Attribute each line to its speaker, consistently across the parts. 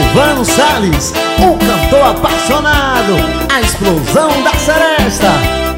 Speaker 1: Silvano Salles, o cantor apaixonado, a explosão da seresta.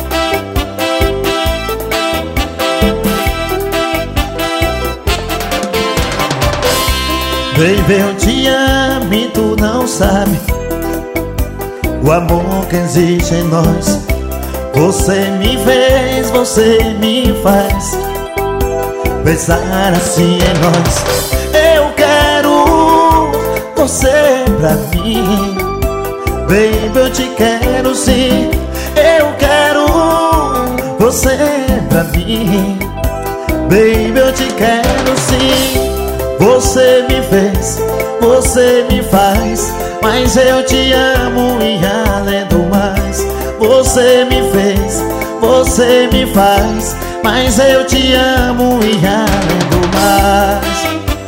Speaker 1: Baby, eu te amo e tu não sabe o amor que existe em nós. Você me fez, você me faz pensar assim em nós. Eu quero você pra mim, baby, eu te quero sim. Eu quero você pra mim, baby, eu te quero sim. Você me fez, você me faz, mas eu te amo e além do mais. Você me fez, você me faz, mas eu te amo e além do mais.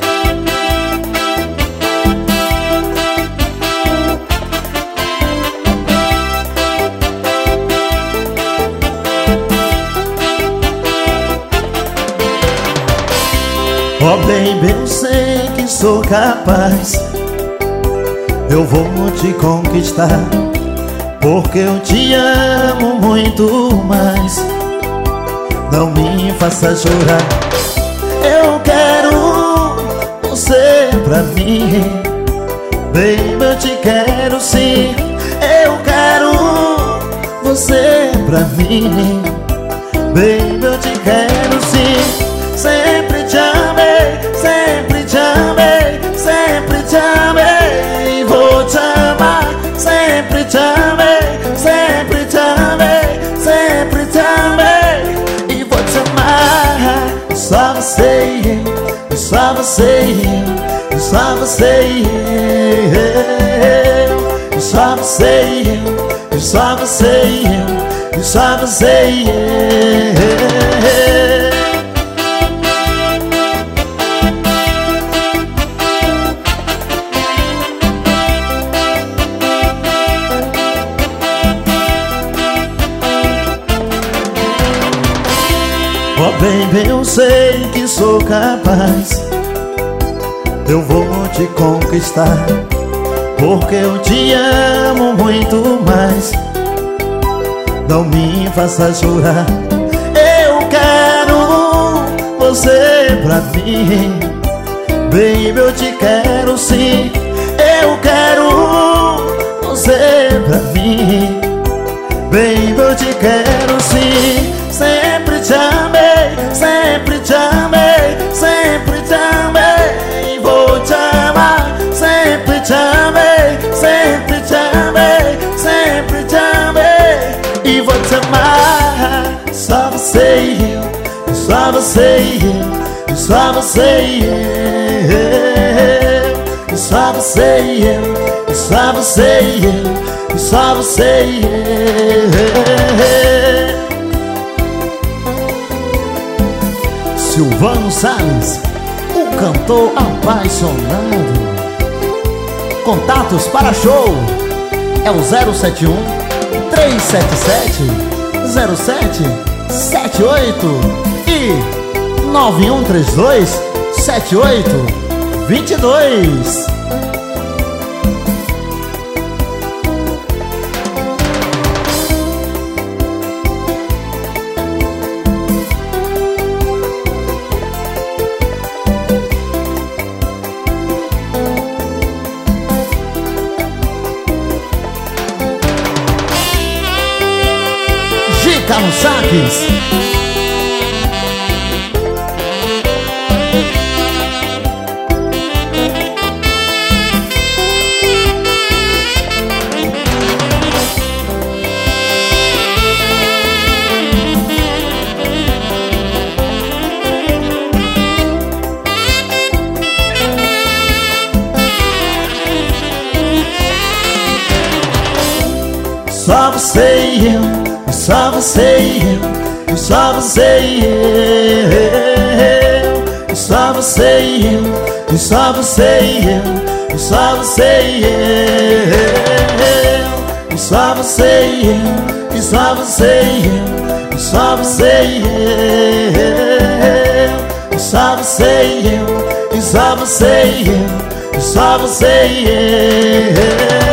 Speaker 1: Oh baby, eu sei que sou capaz, eu vou te conquistar, porque eu te amo muito mais. Não me faça chorar. Eu quero você pra mim, baby, eu te quero sim. Eu quero você pra mim, baby, eu te quero sim. Sempre te amei, sempre te amei, sempre te amei. Vou te amar, sempre te amei, sempre te amei, sempre te amei. E vou te amar, só você, só você, só você, só você, só você, só você. Oh baby, eu sei que sou capaz, eu vou te conquistar, porque eu te amo muito mais. Não me faça chorar. Eu quero você pra mim, baby, eu te quero sim. Eu quero você pra mim, baby, eu te quero sim. Sempre te amei, sempre te amei, sempre te amei. Vou te amar, sempre te amei, sempre te amei, sempre te amei. E vou te amar, só você e eu, só você e eu, só você e eu, só você e eu, só você e eu, só você e eu. Silvano Salles, o cantor apaixonado. Contatos para show é o 071 377 0778 e 9132 7822. Carlos Saques. Só você e eu, só você e eu, só você e eu, só você e eu, só você e eu, só você e eu, só você e eu, só você e eu, só você e eu, só você e eu, só você e eu, só você e eu.